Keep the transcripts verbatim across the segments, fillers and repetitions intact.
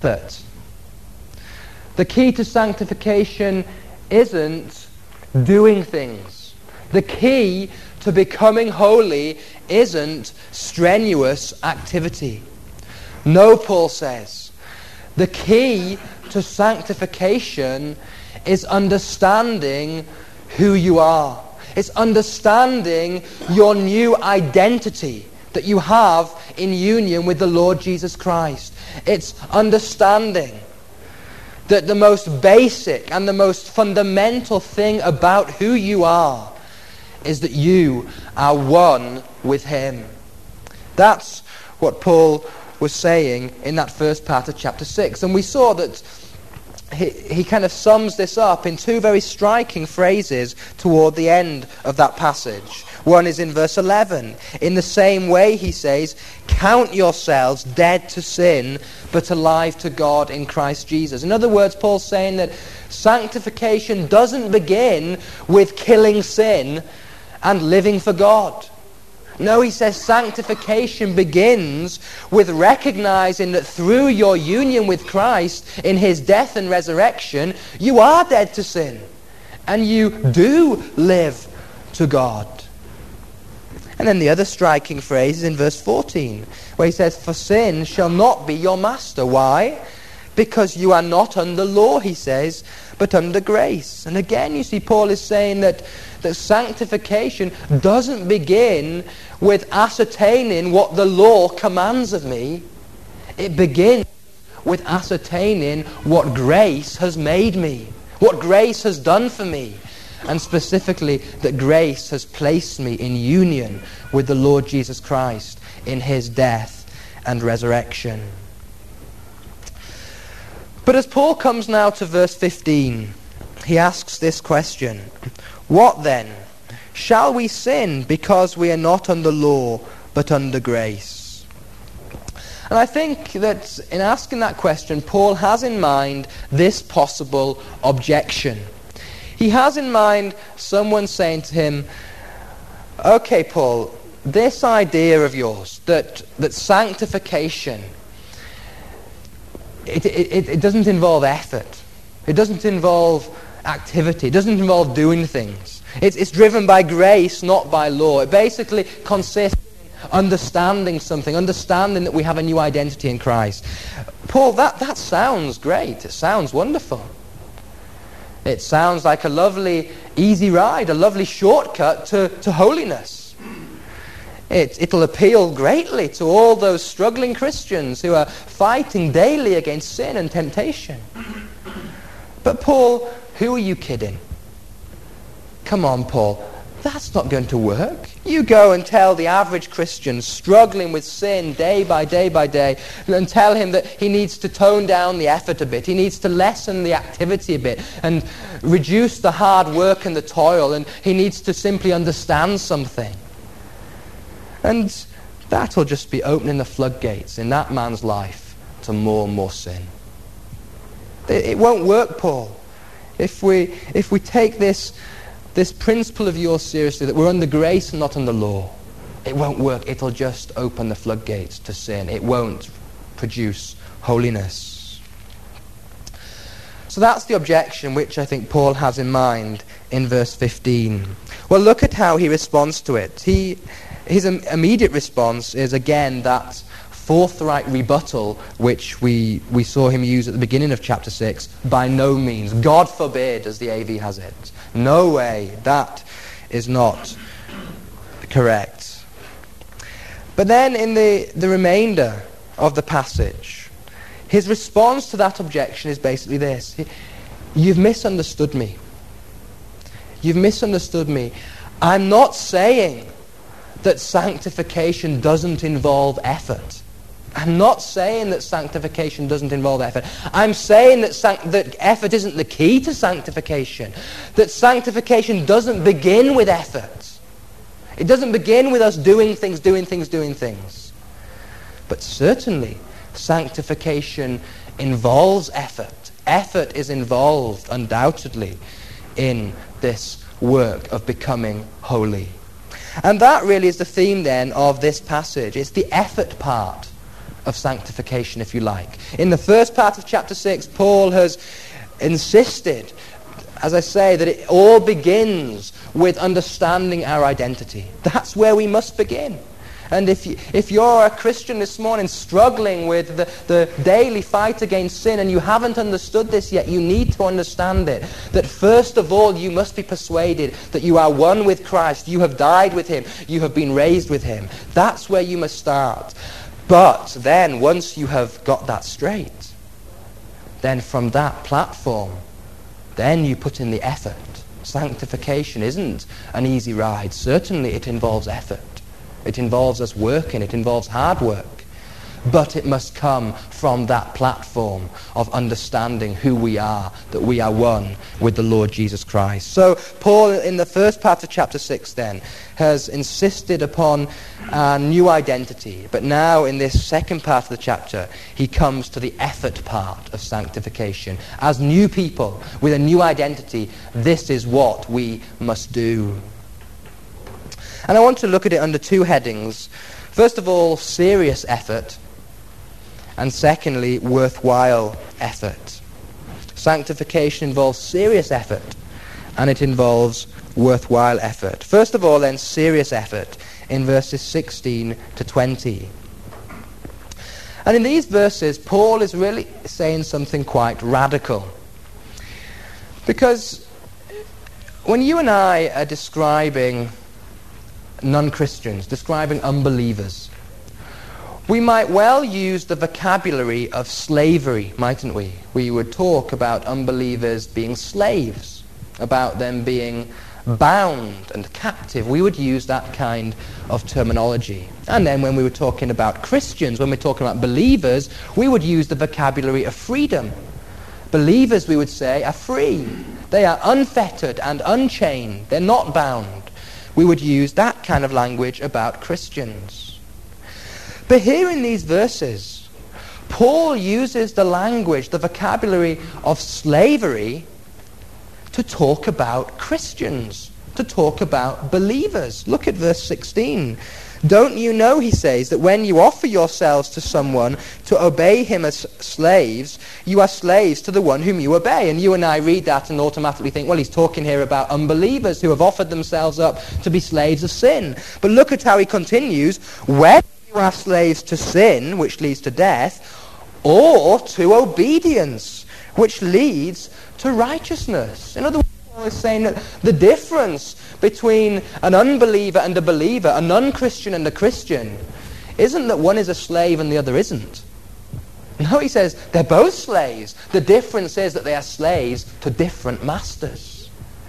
effort. The key to sanctification isn't doing things. The key to becoming holy isn't strenuous activity. No, Paul says. The key to sanctification is understanding who you are. It's understanding your new identity that you have in union with the Lord Jesus Christ. It's understanding that the most basic and the most fundamental thing about who you are is that you are one with Him. That's what Paul was saying in that first part of chapter six. And we saw that he, he kind of sums this up in two very striking phrases toward the end of that passage. One is in verse eleven. In the same way, he says, count yourselves dead to sin, but alive to God in Christ Jesus. In other words, Paul's saying that sanctification doesn't begin with killing sin and living for God. No, he says sanctification begins with recognizing that through your union with Christ in His death and resurrection, you are dead to sin. And you do live to God. And then the other striking phrase is in verse fourteen, where he says, for sin shall not be your master. Why? Because you are not under law, he says, but under grace. And again, you see, Paul is saying that, that sanctification doesn't begin with ascertaining what the law commands of me. It begins with ascertaining what grace has made me, what grace has done for me. And specifically, that grace has placed me in union with the Lord Jesus Christ in His death and resurrection. But as Paul comes now to verse fifteen, he asks this question: what then? Shall we sin because we are not under law, but under grace? And I think that in asking that question, Paul has in mind this possible objection. He has in mind someone saying to him, okay, Paul, this idea of yours, that, that sanctification, it, it, it doesn't involve effort. It doesn't involve activity. It doesn't involve doing things. It's, it's driven by grace, not by law. It basically consists in understanding something, understanding that we have a new identity in Christ. Paul, that, that sounds great. It sounds wonderful. It sounds like a lovely, easy ride, a lovely shortcut to, to holiness. It, it'll appeal greatly to all those struggling Christians who are fighting daily against sin and temptation. But Paul, who are you kidding? Come on, Paul. That's not going to work. You go and tell the average Christian struggling with sin day by day by day, and tell him that he needs to tone down the effort a bit. He needs to lessen the activity a bit and reduce the hard work and the toil, and he needs to simply understand something. And that'll just be opening the floodgates in that man's life to more and more sin. It, it won't work, Paul. If we if we take this this principle of yours seriously, that we're under grace and not under law, it won't work. It'll just open the floodgates to sin. It won't produce holiness. So that's the objection which I think Paul has in mind in verse fifteen. Well, look at how he responds to it. He, his im- immediate response is again that forthright rebuttal which we, we saw him use at the beginning of chapter six. By no means. God forbid, as the A V has it. No way. That is not correct. But then in the, the remainder of the passage, his response to that objection is basically this. You've misunderstood me. You've misunderstood me. I'm not saying that sanctification doesn't involve effort. I'm not saying that sanctification doesn't involve effort. I'm saying that, sanct- that effort isn't the key to sanctification. That sanctification doesn't begin with effort. It doesn't begin with us doing things, doing things, doing things. But certainly, sanctification involves effort. Effort is involved, undoubtedly, in this work of becoming holy. And that really is the theme then of this passage. It's the effort part of sanctification, if you like. In the first part of chapter six, Paul has insisted, as I say, that it all begins with understanding our identity. That's where we must begin. And if, you, if you're a Christian this morning struggling with the, the daily fight against sin and you haven't understood this yet, you need to understand it. That first of all, you must be persuaded that you are one with Christ. You have died with him. You have been raised with him. That's where you must start. But then, once you have got that straight, then from that platform, then you put in the effort. Sanctification isn't an easy ride. Certainly it involves effort. It involves us working. It involves hard work. But it must come from that platform of understanding who we are, that we are one with the Lord Jesus Christ. So Paul, in the first part of chapter six then, has insisted upon a new identity. But now in this second part of the chapter, he comes to the effort part of sanctification. As new people with a new identity, this is what we must do. And I want to look at it under two headings. First of all, serious effort. And secondly, worthwhile effort. Sanctification involves serious effort, and it involves worthwhile effort. First of all, then, serious effort in verses sixteen to twenty. And in these verses, Paul is really saying something quite radical. Because when you and I are describing non-Christians, describing unbelievers, we might well use the vocabulary of slavery, mightn't we? We would talk about unbelievers being slaves, about them being bound and captive. We would use that kind of terminology. And then when we were talking about Christians, when we're talking about believers, we would use the vocabulary of freedom. Believers, we would say, are free. They are unfettered and unchained. They're not bound. We would use that kind of language about Christians. But here in these verses, Paul uses the language, the vocabulary of slavery to talk about Christians, to talk about believers. Look at verse sixteen. Don't you know, he says, that when you offer yourselves to someone to obey him as slaves, you are slaves to the one whom you obey. And you and I read that and automatically think, well, he's talking here about unbelievers who have offered themselves up to be slaves of sin. But look at how he continues. When you are slaves to sin, which leads to death, or to obedience, which leads to righteousness. In other words, Paul is saying that the difference between an unbeliever and a believer, a non-Christian and a Christian, isn't that one is a slave and the other isn't. No, he says they're both slaves. The difference is that they are slaves to different masters.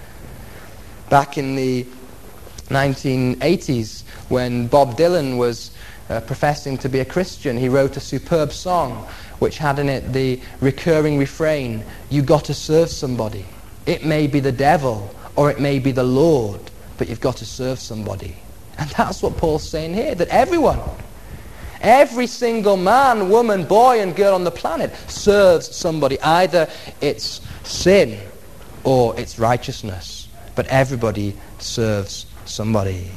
Back in the nineteen eighties, when Bob Dylan was uh, professing to be a Christian, he wrote a superb song which had in it the recurring refrain, "You got to serve somebody. It may be the devil or it may be the Lord, but you've got to serve somebody." And that's what Paul's saying here, that everyone, every single man, woman, boy and girl on the planet serves somebody. Either it's sin or it's righteousness, but everybody serves somebody.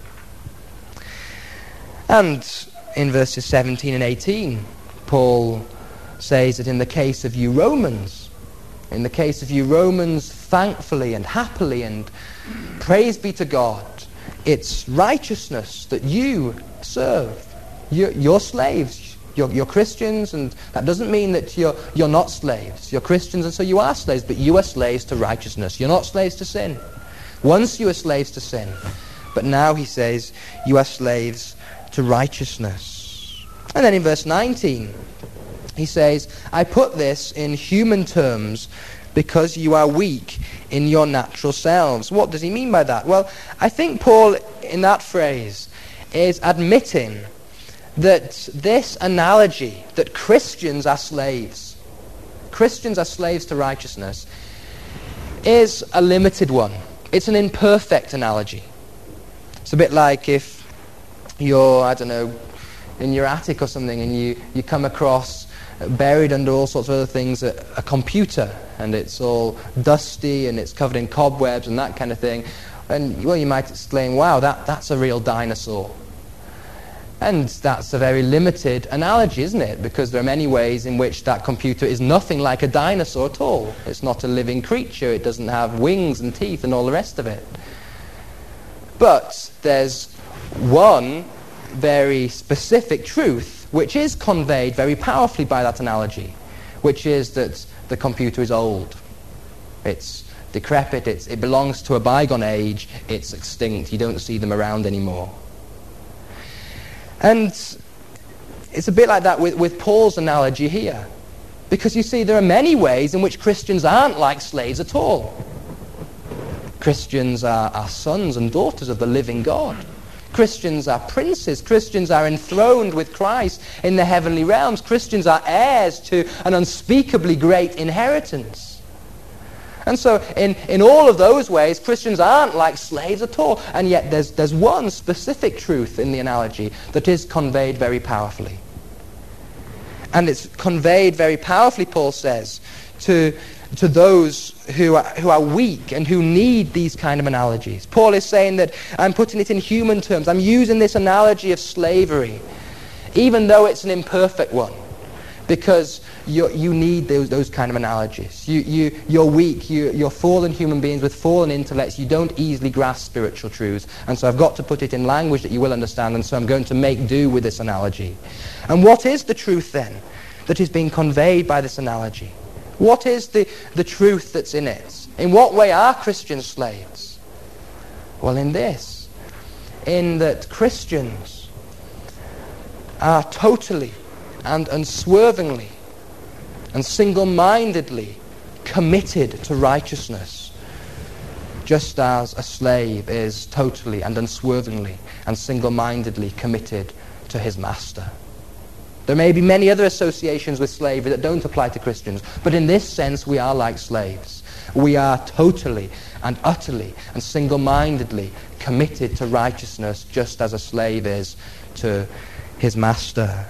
And in verses seventeen and eighteen, Paul says that in the case of you Romans, in the case of you Romans, thankfully and happily and praise be to God, it's righteousness that you serve. You're, you're slaves. You're, you're Christians, and that doesn't mean that you're, you're not slaves. You're Christians, and so you are slaves, but you are slaves to righteousness. You're not slaves to sin. Once you were slaves to sin, but now he says you are slaves to righteousness. And then in verse nineteen, he says, I put this in human terms because you are weak in your natural selves. What does he mean by that? Well, I think Paul, in that phrase, is admitting that this analogy, that Christians are slaves, Christians are slaves to righteousness, is a limited one. It's an imperfect analogy. It's a bit like if you're, I don't know, in your attic or something and you, you come across, buried under all sorts of other things, a, a computer, and it's all dusty and it's covered in cobwebs and that kind of thing. And, well, you might exclaim, wow, that, that's a real dinosaur. And that's a very limited analogy, isn't it? Because there are many ways in which that computer is nothing like a dinosaur at all. It's not a living creature. It doesn't have wings and teeth and all the rest of it. But there's one very specific truth which is conveyed very powerfully by that analogy, which is that the computer is old. It's decrepit. It's, it belongs to a bygone age. It's extinct. You don't see them around anymore. And it's a bit like that with, with Paul's analogy here. Because you see, there are many ways in which Christians aren't like slaves at all. Christians are, are sons and daughters of the living God. Christians are princes. Christians are enthroned with Christ in the heavenly realms. Christians are heirs to an unspeakably great inheritance. And so in, in all of those ways, Christians aren't like slaves at all. And yet there's, there's one specific truth in the analogy that is conveyed very powerfully. And it's conveyed very powerfully, Paul says, to, to those who are, who are weak and who need these kind of analogies. Paul is saying that I'm putting it in human terms. I'm using this analogy of slavery, even though it's an imperfect one, because you you need those those kind of analogies. You you you're weak. You you're fallen human beings with fallen intellects. You don't easily grasp spiritual truths, and so I've got to put it in language that you will understand. And so I'm going to make do with this analogy. And what is the truth then that is being conveyed by this analogy? What is the the truth that's in it? In what way are Christians slaves? Well, in this, in that Christians are totally and unswervingly and single-mindedly committed to righteousness, just as a slave is totally and unswervingly and single-mindedly committed to his master. There may be many other associations with slavery that don't apply to Christians, but in this sense we are like slaves. We are totally and utterly and single-mindedly committed to righteousness, just as a slave is to his master.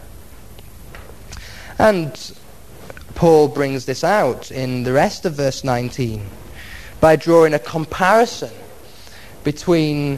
And Paul brings this out in the rest of verse nineteen by drawing a comparison between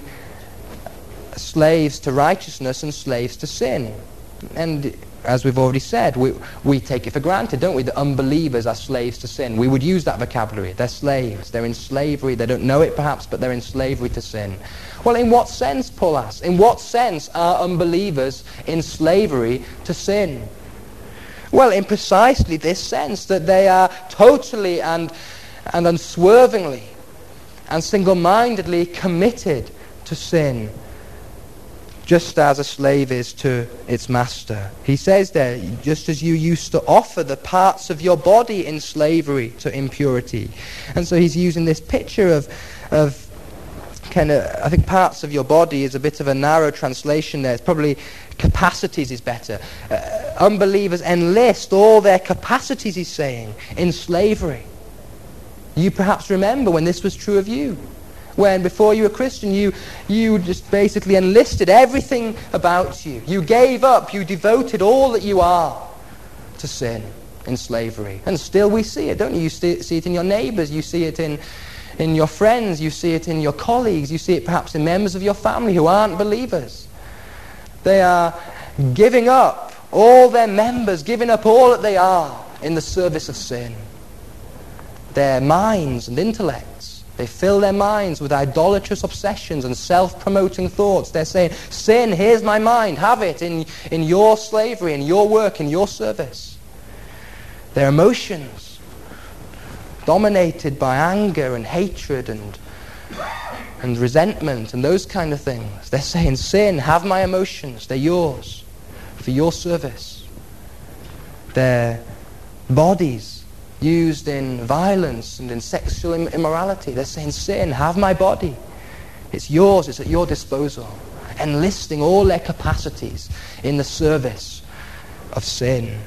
slaves to righteousness and slaves to sin. And as we've already said, we, we take it for granted, don't we, that unbelievers are slaves to sin. We would use that vocabulary. They're slaves. They're in slavery. They don't know it perhaps, but they're in slavery to sin. Well, in what sense, Paul asks? In what sense are unbelievers in slavery to sin? Well, in precisely this sense, that they are totally and, and unswervingly and single-mindedly committed to sin, just as a slave is to its master. He says there, just as you used to offer the parts of your body in slavery to impurity. And so he's using this picture of, of kind of, I think parts of your body is a bit of a narrow translation there. It's probably capacities is better. Uh, unbelievers enlist all their capacities, he's saying, in slavery. You perhaps remember when this was true of you. When before you were a Christian, you, you just basically enlisted everything about you. You gave up, you devoted all that you are to sin, in slavery. And still we see it, don't you? You see, see it in your neighbors, you see it in, in your friends, you see it in your colleagues, you see it perhaps in members of your family who aren't believers. They are giving up all their members, giving up all that they are in the service of sin. Their minds and intellects, they fill their minds with idolatrous obsessions and self-promoting thoughts. They're saying, sin, here's my mind, have it in, in your slavery, in your work, in your service. Their emotions, dominated by anger and hatred and and resentment and those kind of things. They're saying, sin, have my emotions, they're yours, for your service. Their bodies used in violence and in sexual immorality. They're saying, sin, have my body. It's yours, it's at your disposal. Enlisting all their capacities in the service of sin.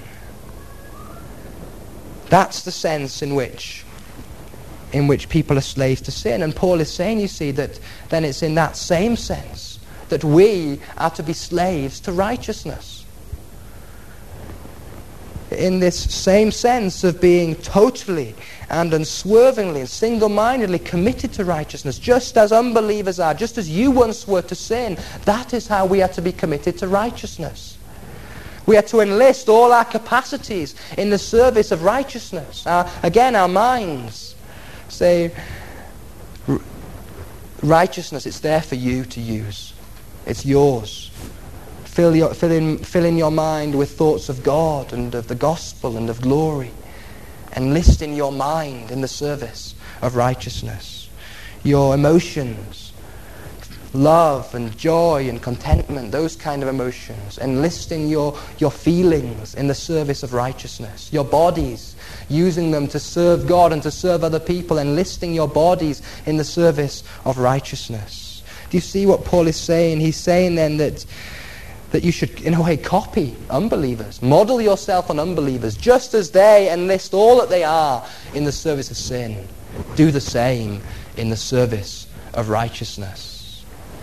That's the sense in which in which people are slaves to sin. And Paul is saying, you see, that then it's in that same sense that we are to be slaves to righteousness. in this same sense of being totally and unswervingly and single-mindedly committed to righteousness, just as unbelievers are, just as you once were to sin. That is how we are to be committed to righteousness. We are to enlist all our capacities in the service of righteousness. Our, again, our minds say, righteousness, it's there for you to use. It's yours. Fill, your, fill, in, fill in your mind with thoughts of God and of the gospel and of glory. Enlist in your mind in the service of righteousness. Your emotions, love and joy and contentment, those kind of emotions. Enlisting your, your feelings in the service of righteousness. Your bodies, using them to serve God and to serve other people. Enlisting your bodies in the service of righteousness. Do you see what Paul is saying? He's saying then that that you should, in a way, copy unbelievers. Model yourself on unbelievers. Just as they enlist all that they are in the service of sin, do the same in the service of righteousness.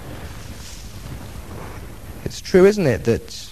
It's true, isn't it, that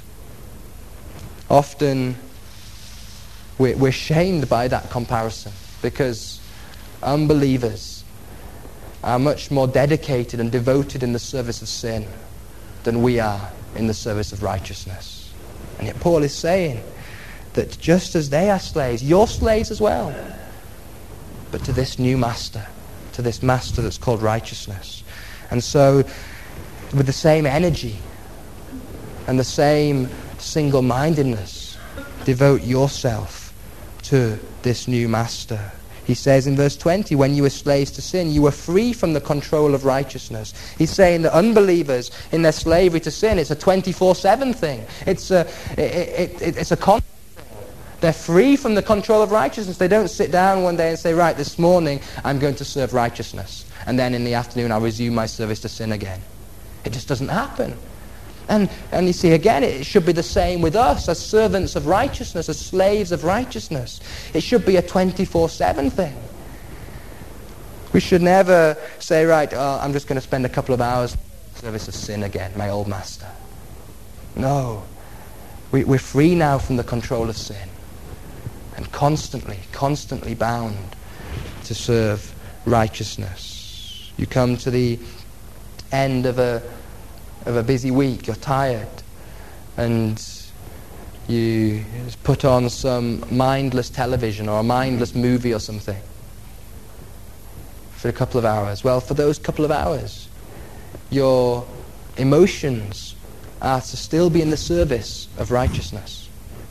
often we're, we're shamed by that comparison, because unbelievers are much more dedicated and devoted in the service of sin than we are in the service of righteousness. And yet Paul is saying that just as they are slaves, you're slaves as well, but to this new master, to this master that's called righteousness. And so with the same energy and the same single-mindedness, devote yourself to this new master. He says in verse twenty, when you were slaves to sin, you were free from the control of righteousness. He's saying that unbelievers in their slavery to sin, it's a twenty-four seven thing. It's a, it, it, it's a constant thing. They're free from the control of righteousness. They don't sit down one day and say, right, this morning I'm going to serve righteousness, and then in the afternoon I'll resume my service to sin again. It just doesn't happen. And, and you see, again, it should be the same with us as servants of righteousness, as slaves of righteousness. It should be a twenty-four seven thing. We should never say, right, oh, I'm just going to spend a couple of hours in the service of sin again, my old master. No. We, we're free now from the control of sin, and constantly, constantly bound to serve righteousness. You come to the end of a of a busy week, you're tired, and you put on some mindless television or a mindless movie or something for a couple of hours. Well, for those couple of hours, your emotions are to still be in the service of righteousness.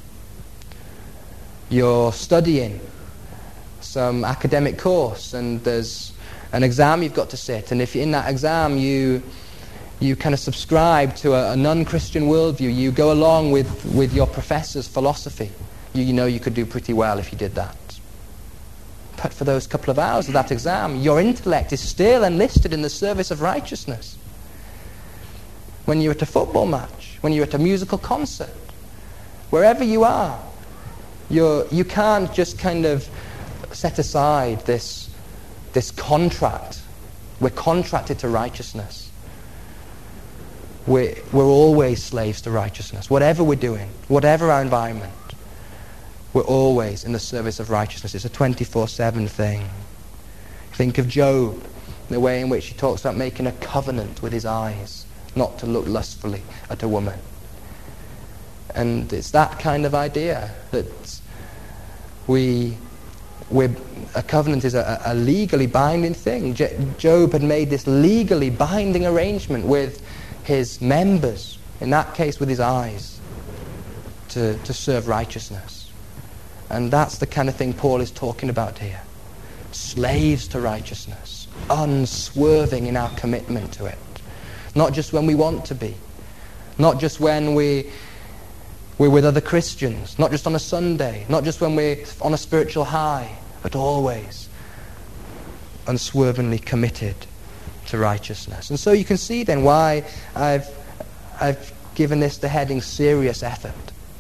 You're studying some academic course, and there's an exam you've got to sit, and if in that exam you you kind of subscribe to a, a non-Christian worldview, you go along with, with your professor's philosophy, you, you know you could do pretty well if you did that. But for those couple of hours of that exam, your intellect is still enlisted in the service of righteousness. When you're at a football match, when you're at a musical concert, wherever you are, you're, you can't just kind of set aside this, this contract. We're contracted to righteousness. We're, we're always slaves to righteousness. Whatever we're doing, whatever our environment, we're always in the service of righteousness. It's a twenty-four seven thing. Think of Job, the way in which he talks about making a covenant with his eyes, not to look lustfully at a woman. And it's that kind of idea that we, we're, a covenant is a, a legally binding thing. Je- Job had made this legally binding arrangement with his members, in that case with his eyes, to, to serve righteousness. And that's the kind of thing Paul is talking about here. Slaves to righteousness, unswerving in our commitment to it. Not just when we want to be, not just when we, we're with other Christians, not just on a Sunday, not just when we're on a spiritual high, but always unswervingly committed to righteousness. And so you can see then why I've I've given this the heading serious effort.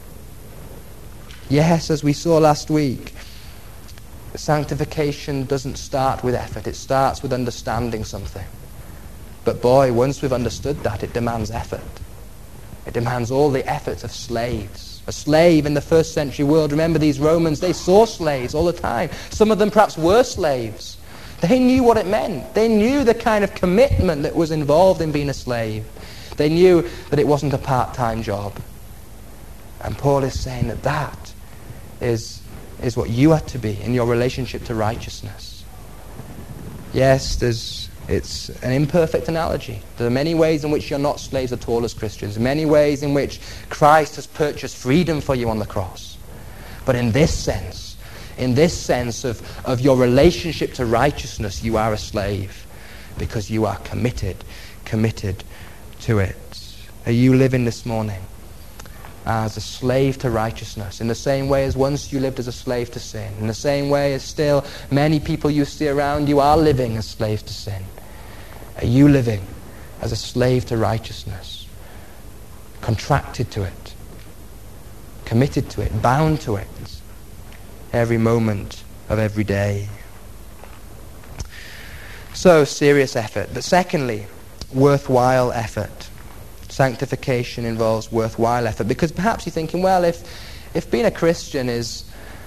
Yes, as we saw last week, sanctification doesn't start with effort, it starts with understanding something. But boy, once we've understood that, it demands effort. It demands all the efforts of slaves. A slave in the first century world, remember these Romans, they saw slaves all the time. Some of them perhaps were slaves. They knew what it meant. They knew the kind of commitment that was involved in being a slave. They knew that it wasn't a part-time job. And Paul is saying that that is, is what you are to be in your relationship to righteousness. Yes, there's, it's an imperfect analogy. There are many ways in which you're not slaves at all as Christians. Many ways in which Christ has purchased freedom for you on the cross. But in this sense, in this sense of, of your relationship to righteousness, you are a slave because you are committed, committed to it. Are you living this morning as a slave to righteousness, in the same way as once you lived as a slave to sin, in the same way as still many people you see around you are living as slaves to sin? Are you living as a slave to righteousness, contracted to it, committed to it, bound to it, every moment of every day? So, serious effort. But secondly, worthwhile effort. Sanctification involves worthwhile effort, because perhaps you're thinking, well, if if being a Christian is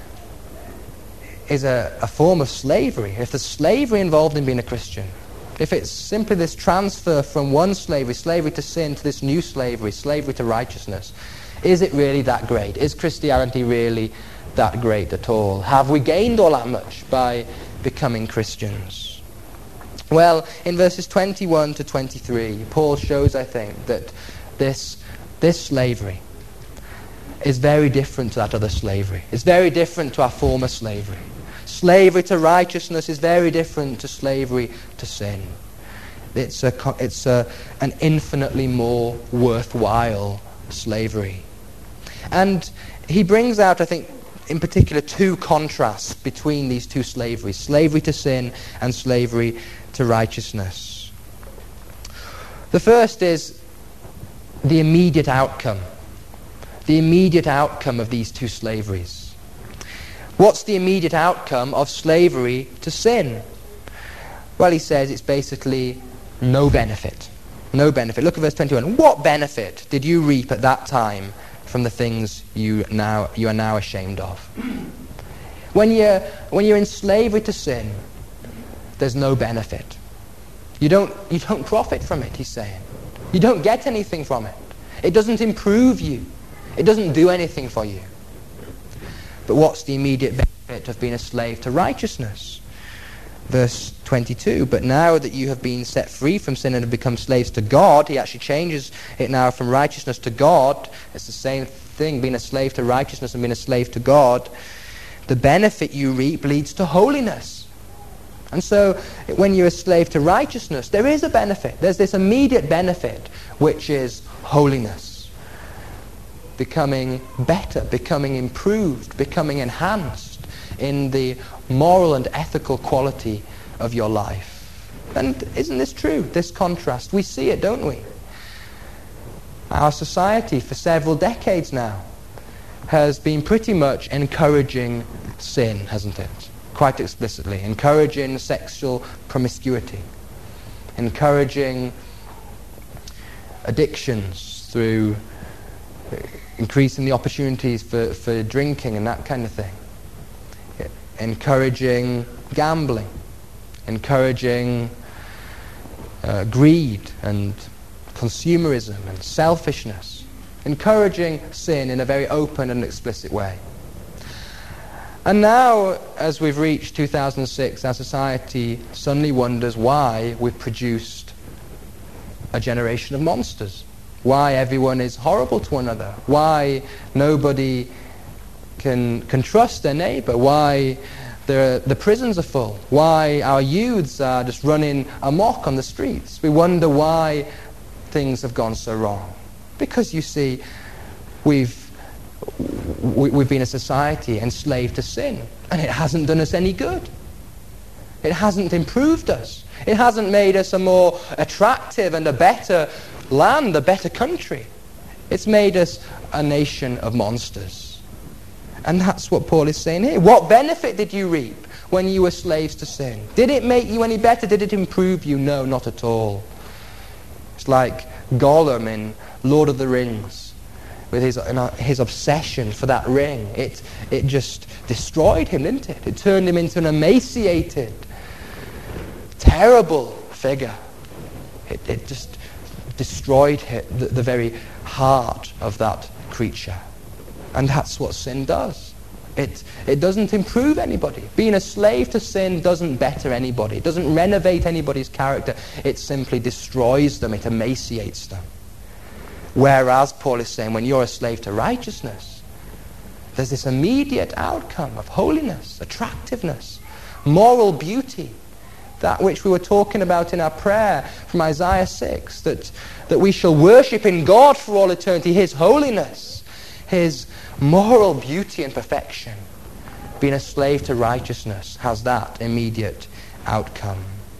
is a, a form of slavery, if there's slavery involved in being a Christian, if it's simply this transfer from one slavery, slavery to sin, to this new slavery, slavery to righteousness, is it really that great? Is Christianity really that great at all? Have we gained all that much by becoming Christians? Well, in verses twenty-one to twenty-three, Paul shows, I think, that this, this slavery is very different to that other slavery. It's very different to our former slavery. Slavery to righteousness is very different to slavery to sin. It's, a, it's a, an infinitely more worthwhile slavery. And he brings out, I think, in particular, two contrasts between these two slaveries, slavery to sin and slavery to righteousness. The first is the immediate outcome. The immediate outcome of these two slaveries. What's the immediate outcome of slavery to sin? Well, he says it's basically no benefit. No benefit. Look at verse twenty-one. What benefit did you reap at that time from the things you now you are now ashamed of? When you're when you're in slavery to sin, there's no benefit. You don't you don't profit from it, he's saying. You don't get anything from it. It doesn't improve you. It doesn't do anything for you. But what's the immediate benefit of being a slave to righteousness? Verse twenty-two, but now that you have been set free from sin and have become slaves to God, he actually changes it now from righteousness to God. It's the same thing, being a slave to righteousness and being a slave to God. The benefit you reap leads to holiness. And so, when you're a slave to righteousness, there is a benefit. There's this immediate benefit, which is holiness. Becoming better, becoming improved, becoming enhanced in the moral and ethical quality of your life. And isn't this true, this contrast? We see it, don't we? Our society, for several decades now, has been pretty much encouraging sin, hasn't it? Quite explicitly. Encouraging sexual promiscuity. Encouraging addictions through increasing the opportunities for, for drinking and that kind of thing. Encouraging gambling. Encouraging uh, greed and consumerism and selfishness. Encouraging sin in a very open and explicit way. And now, as we've reached two thousand six, our society suddenly wonders why we've produced a generation of monsters. Why everyone is horrible to one another. Why nobody can, can trust their neighbour. Why the, the prisons are full. Why our youths are just running amok on the streets. We wonder why things have gone so wrong. Because, you see, we've we've been a society enslaved to sin, and it hasn't done us any good. It hasn't improved us. It hasn't made us a more attractive and a better land, a better country. It's made us a nation of monsters. And that's what Paul is saying here. What benefit did you reap when you were slaves to sin? Did it make you any better? Did it improve you? No, not at all. It's like Gollum in Lord of the Rings. with his, his obsession for that ring, it, it just destroyed him, didn't it? It turned him into an emaciated, terrible figure. It, it just destroyed him, the, the very heart of that creature. And that's what sin does. It, it doesn't improve anybody. Being a slave to sin doesn't better anybody. It doesn't renovate anybody's character. It simply destroys them. It emaciates them. Whereas, Paul is saying, when you're a slave to righteousness, there's this immediate outcome of holiness, attractiveness, moral beauty. That which we were talking about in our prayer from Isaiah six, that, that we shall worship in God for all eternity, His holiness, His moral beauty and perfection. Being a slave to righteousness has that immediate outcome.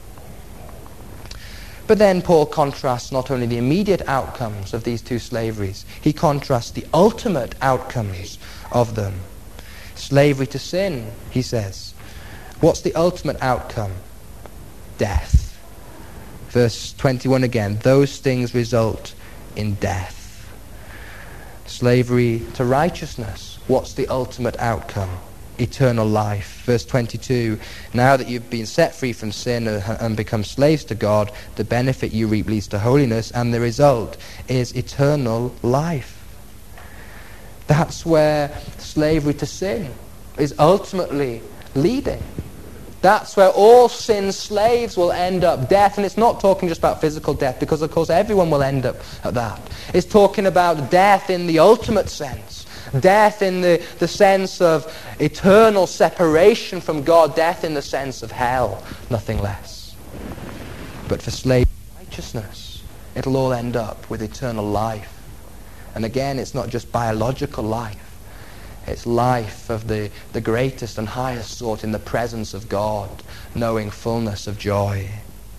But then Paul contrasts not only the immediate outcomes of these two slaveries, he contrasts the ultimate outcomes of them. Slavery to sin, he says. What's the ultimate outcome? Death. Verse twenty-one again, those things result in death. Slavery to righteousness, what's the ultimate outcome? Eternal life. Verse twenty-two, now that you've been set free from sin and become slaves to God, the benefit you reap leads to holiness, and the result is eternal life. That's where slavery to sin is ultimately leading. That's where all sin's slaves will end up, death. And it's not talking just about physical death, because of course everyone will end up at that. It's talking about death in the ultimate sense. Death in the, the sense of eternal separation from God. Death in the sense of hell, nothing less. But for slave righteousness, it'll all end up with eternal life. And again, it's not just biological life. It's life of the, the greatest and highest sort in the presence of God, knowing fullness of joy.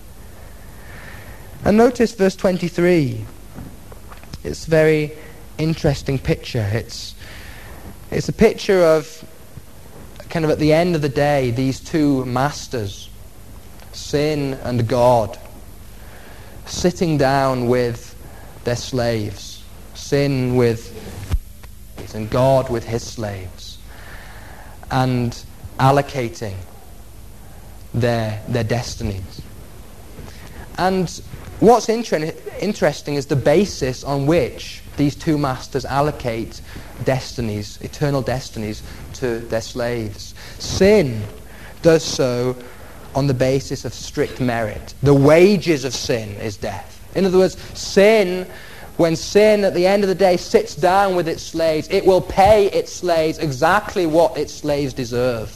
And notice verse twenty-three. It's a very interesting picture. It's, it's a picture of, kind of at the end of the day, these two masters, sin and God, sitting down with their slaves. Sin with and God with his slaves, and allocating their their destinies. And what's inter- interesting is the basis on which these two masters allocate destinies, eternal destinies, to their slaves. Sin does so on the basis of strict merit. The wages of sin is death. In other words, sin When sin, at the end of the day, sits down with its slaves, it will pay its slaves exactly what its slaves deserve,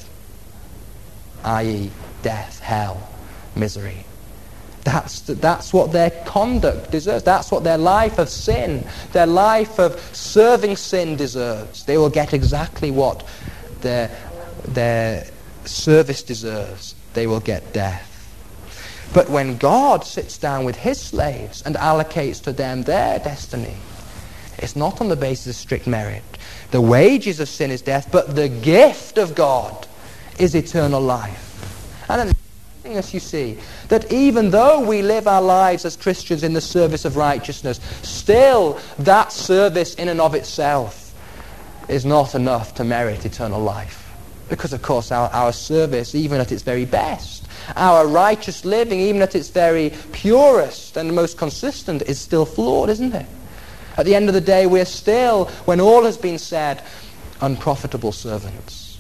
that is death, hell, misery. That's, that's what their conduct deserves. That's what their life of sin, their life of serving sin deserves. They will get exactly what their, their service deserves. They will get death. But when God sits down with his slaves and allocates to them their destiny, it's not on the basis of strict merit. The wages of sin is death, but the gift of God is eternal life. And as you see, that even though we live our lives as Christians in the service of righteousness, still that service in and of itself is not enough to merit eternal life. Because, of course, our, our service, even at its very best, our righteous living, even at its very purest and most consistent, is still flawed, isn't it? At the end of the day, we're still, when all has been said, unprofitable servants.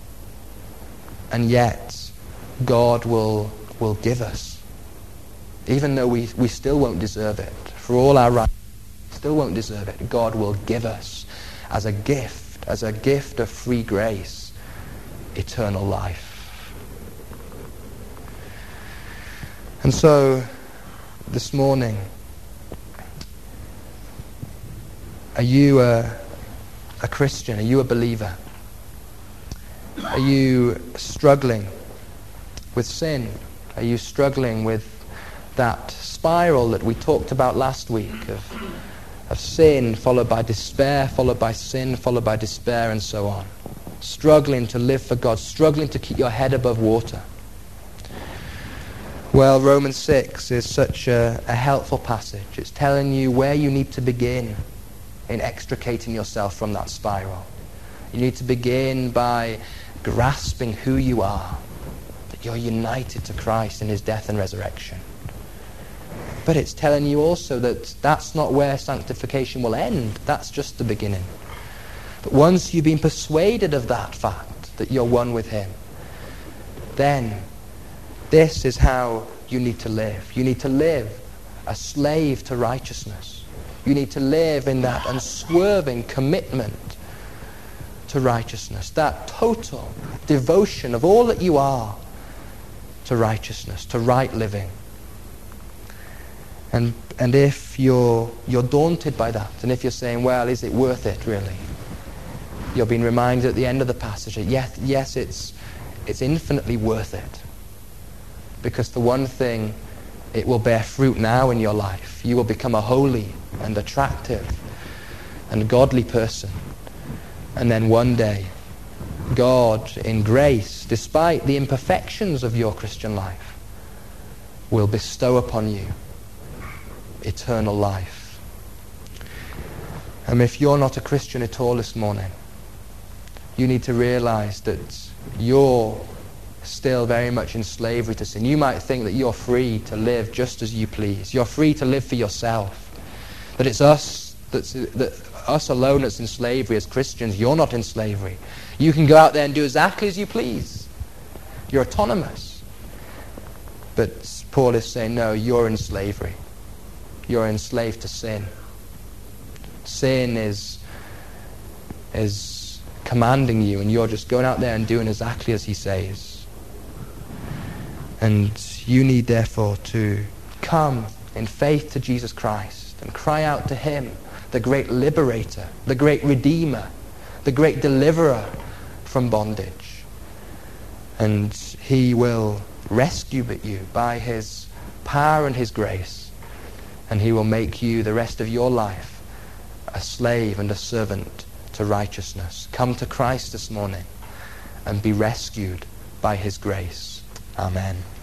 And yet, God will, will give us, even though we, we still won't deserve it. For all our right, we still won't deserve it. God will give us as a gift, as a gift of free grace, eternal life. And so, this morning, are you a, a Christian? Are you a believer? Are you struggling with sin? Are you struggling with that spiral that we talked about last week of, of sin followed by despair, followed by sin, followed by despair, and so on? Struggling to live for God, struggling to keep your head above water. Well, Romans six is such a, a helpful passage. It's telling you where you need to begin in extricating yourself from that spiral. You need to begin by grasping who you are, that you're united to Christ in his death and resurrection. But it's telling you also that that's not where sanctification will end. That's just the beginning. But once you've been persuaded of that fact, that you're one with him, then this is how you need to live. You need to live a slave to righteousness. You need to live in that unswerving commitment to righteousness, that total devotion of all that you are to righteousness, to right living. And and if you're you're daunted by that, and if you're saying, well, is it worth it really? You're being reminded at the end of the passage that yes, yes, it's it's infinitely worth it. Because the one thing, it will bear fruit now in your life. You will become a holy and attractive and godly person. And then one day, God, in grace, despite the imperfections of your Christian life, will bestow upon you eternal life. And if you're not a Christian at all this morning, you need to realize that you're still very much in slavery to sin. You might think that you're free to live just as you please. You're free to live for yourself. That it's us that's that us alone that's in slavery as Christians. You're not in slavery. You can go out there and do exactly as you please. You're autonomous. But Paul is saying, no, you're in slavery. You're enslaved to sin. Sin is is commanding you, and you're just going out there and doing exactly as he says. And you need, therefore, to come in faith to Jesus Christ and cry out to him, the great liberator, the great redeemer, the great deliverer from bondage. And he will rescue you by his power and his grace. And he will make you the rest of your life a slave and a servant to righteousness. Come to Christ this morning and be rescued by his grace. Amen.